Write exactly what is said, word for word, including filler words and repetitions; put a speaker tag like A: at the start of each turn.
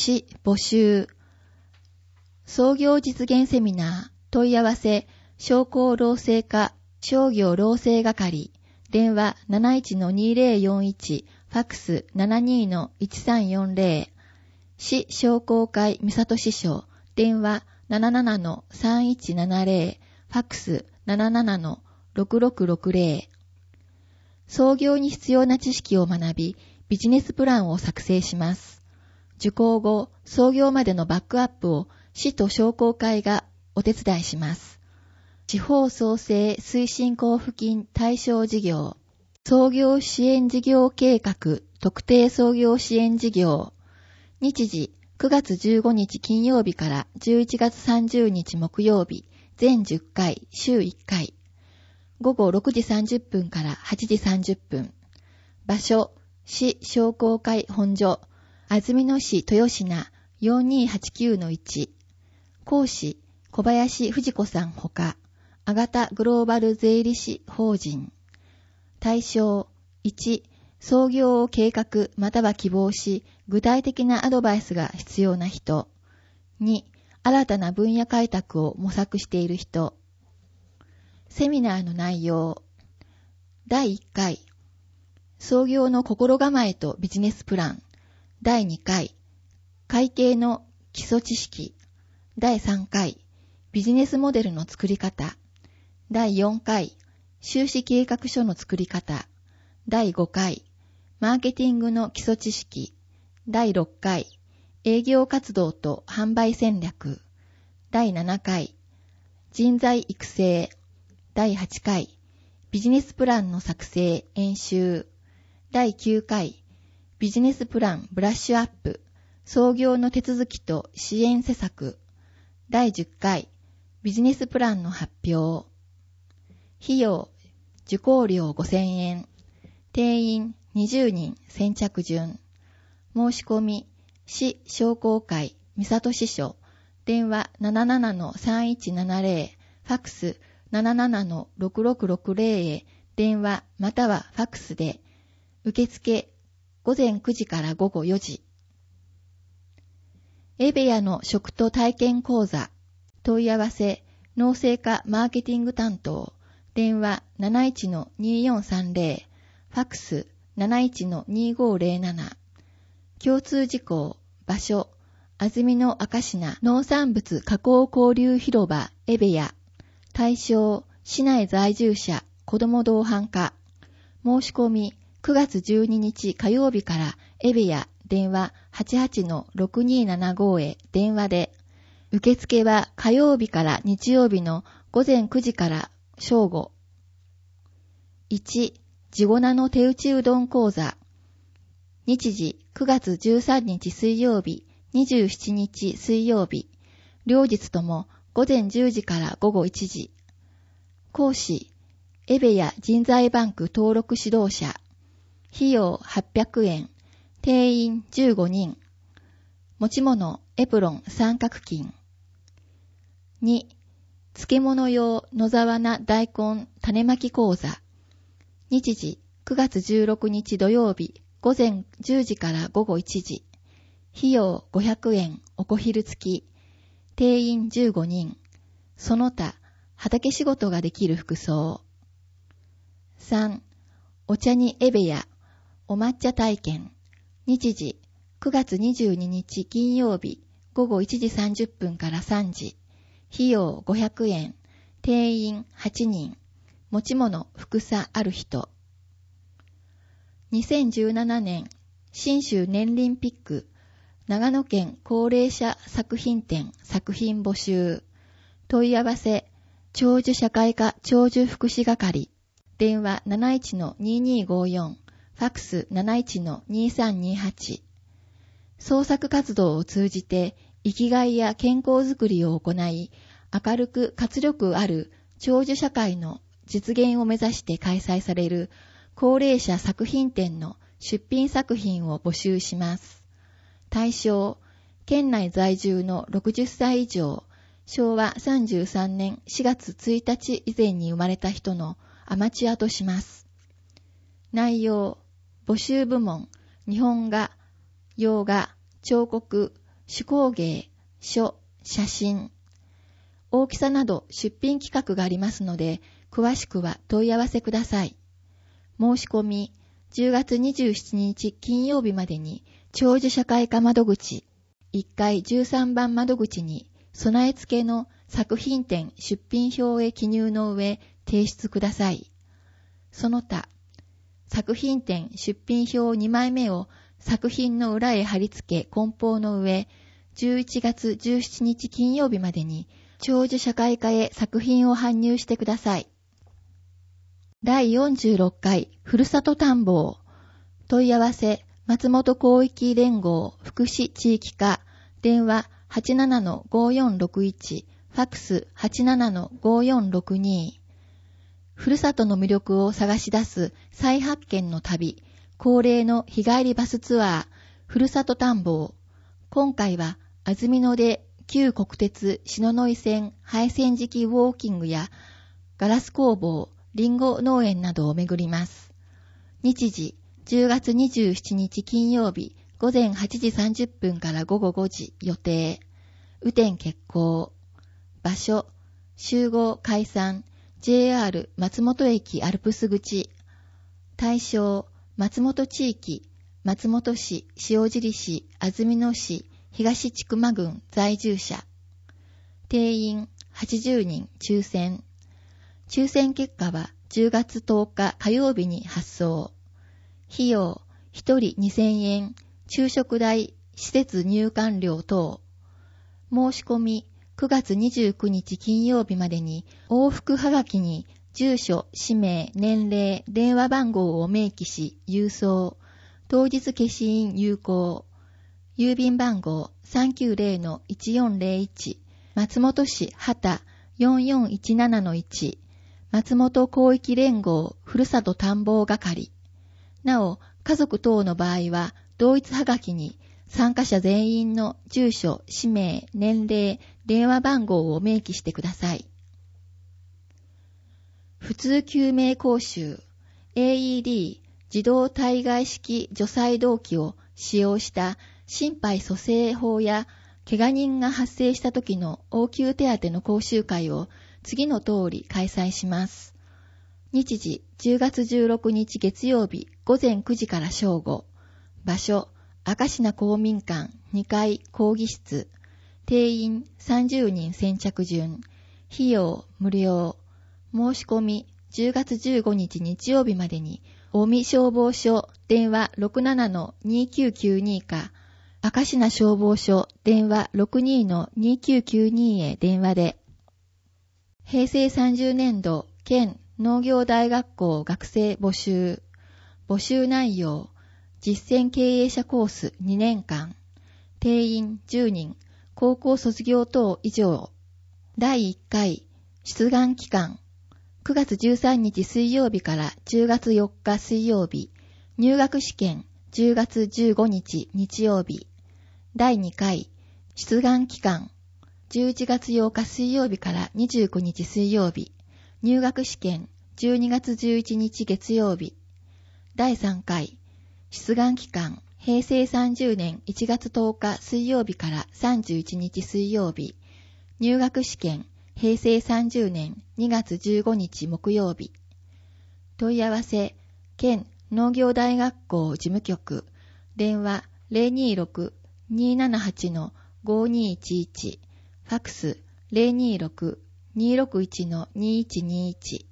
A: 市募集。創業実現セミナー問い合わせ商工労政課商業労政係電話 なないちのにぜろよんいち ファックス ななにのいちさんよんぜろ市商工会三郷支所電話 ななななのさんいちななぜろ ファックス ななななのろくろくろくぜろ。創業に必要な知識を学びビジネスプランを作成します。受講後創業までのバックアップを市と商工会がお手伝いします。地方創生推進交付金対象事業創業支援事業計画特定創業支援事業日時くがつじゅうごにち金曜日からじゅういちがつさんじゅうにち木曜日全じゅっかい週いっかいごごろくじさんじゅっぷんからはちじさんじゅっぷん場所市商工会本所安曇野市豊品 よんにーはちきゅうのいち講師小林藤子さんほかあがたグローバル税理士法人対象いち創業を計画または希望し具体的なアドバイスが必要な人に新たな分野開拓を模索している人セミナーの内容だいいっかい創業の心構えとビジネスプランだいにかい会計の基礎知識だいさんかいビジネスモデルの作り方だいよんかい収支計画書の作り方だいごかいマーケティングの基礎知識だいろっかい営業活動と販売戦略だいななかい人材育成だいはちかいビジネスプランの作成演習だいきゅうかいビジネスプランブラッシュアップ創業の手続きと支援施策だいじゅっかいビジネスプランの発表費用受講料ごせんえん定員にじゅうにん先着順申し込み市商工会三郷支所電話 ななななのさんいちななぜろ ファックス ななななのろくろくろくぜろ へ電話またはファックスで受付ごぜんくじからごごよじエベヤの食と体験講座問い合わせ農政課マーケティング担当電話 なないちのによんさんぜろ ファックス なないちのにごぜろなな共通事項場所安曇野赤品農産物加工交流広場エベヤ対象市内在住者子ども同伴課申し込みくがつじゅうににち火曜日からエベヤ電話 はちはちのろくにーななご へ電話で受付は火曜日から日曜日のごぜんくじから正午いち地粉の手打ちうどん講座日時くがつじゅうさんにち水曜日にじゅうしちにち水曜日両日ともごぜんじゅうじからごごいちじ講師エベヤ人材バンク登録指導者費用はっぴゃくえん定員じゅうごにん持ち物エプロン三角巾に漬物用野沢菜大根種まき講座日時くがつじゅうろくにち土曜日午前じゅうじからごごいちじ費用ごひゃくえんお小昼付き定員じゅうごにんその他畑仕事ができる服装さんお茶にエベヤお抹茶体験日時くがつにじゅうににち金曜日ごごいちじさんじゅっぷんからさんじ費用ごひゃくえん定員はちにん持ち物服さある人にせんじゅうななねん信州年輪ピック長野県高齢者作品展作品募集問い合わせ長寿社会科長寿福祉係電話 なないちのににーごよん ファックス なないちのにさんにはち創作活動を通じて生きがいや健康づくりを行い明るく活力ある長寿社会の実現を目指して開催される高齢者作品展の出品作品を募集します。対象、県内在住のろくじゅっさい以上、しょうわさんじゅうさんねんしがつついたち以前に生まれた人のアマチュアとします。内容、募集部門、日本画、洋画、彫刻、 手工芸、書、写真。大きさなど出品規格がありますので、詳しくは問い合わせください。申し込み、じゅうがつにじゅうしちにち金曜日までに、長寿社会科窓口、いっかいじゅうさんばん窓口に、備え付けの作品展出品表へ記入の上、提出ください。その他、作品展出品表にまいめを作品の裏へ貼り付け梱包の上、じゅういちがつじゅうしちにち金曜日までに、長寿社会科へ作品を搬入してください。だいよんじゅうろっかいふるさと探訪。問い合わせ、松本広域連合福祉地域課、電話 はちななのごよんろくいち、ファックス はちななのごよんろくに。ふるさとの魅力を探し出す再発見の旅、恒例の日帰りバスツアー、ふるさと探訪。今回は、安曇野で旧国鉄篠ノ井線廃線時期ウォーキングや、ガラス工房、リンゴ農園などを巡ります。日時、じゅうがつにじゅうしちにち金曜日、午前はちじさんじゅっぷんから午後ごじ予定。雨天決行。場所、集合解散、ジェイアール 松本駅アルプス口。対象、松本地域、松本市、塩尻市、安曇野市、東千曲郡在住者。定員はちじゅうにん抽選。抽選結果はじゅうがつとおか火曜日に発送。費用、ひとりにせんえん、昼食代、施設入館料等。申し込み、くがつにじゅうくにち金曜日までに往復はがきに住所、氏名、年齢、電話番号を明記し郵送。当日消印有効。郵便番号 さんきゅうぜろのいちよんぜろいち 松本市畑 よんよんいちななのいち 松本広域連合ふるさと探訪係。なお、家族等の場合は同一はがきに参加者全員の住所、氏名、年齢、電話番号を明記してください。普通救命講習 エーイーディー 自動体外式除細動器を使用した心肺蘇生法や怪我人が発生した時の応急手当の講習会を次の通り開催します。日時じゅうがつじゅうろくにち月曜日午前くじから正午。場所、明科公民館にかい講義室。定員さんじゅうにん先着順。費用無料。申し込みじゅうがつじゅうごにち日曜日までに、近江消防署電話 ろくななのにきゅうきゅうに か、明科消防署電話 ろくにのにきゅうきゅうに へ電話で。へいせいさんじゅうねんど県農業大学校学生募集。募集内容、実践経営者コースにねんかん。定員じゅうにん、高校卒業等以上。だいいっかい、出願期間。くがつじゅうさんにち水曜日からじゅうがつよっか水曜日。入学試験じゅうがつじゅうごにち日曜日。だいにかい、出願期間。じゅういちがつようか水曜日からにじゅうくにち水曜日。入学試験じゅうにがつじゅういちにち月曜日。だいさんかい、出願期間。へいせいさんじゅうねんいちがつとおか水曜日からさんじゅういちにち水曜日。入学試験。へいせいさんじゅうねんにがつじゅうごにち木曜日。問い合わせ、県農業大学校事務局。電話 ゼロにーろく にーななはち のごにーいちいち。ファックス ゼロにーろく にーろくいち のにーいちにーいち。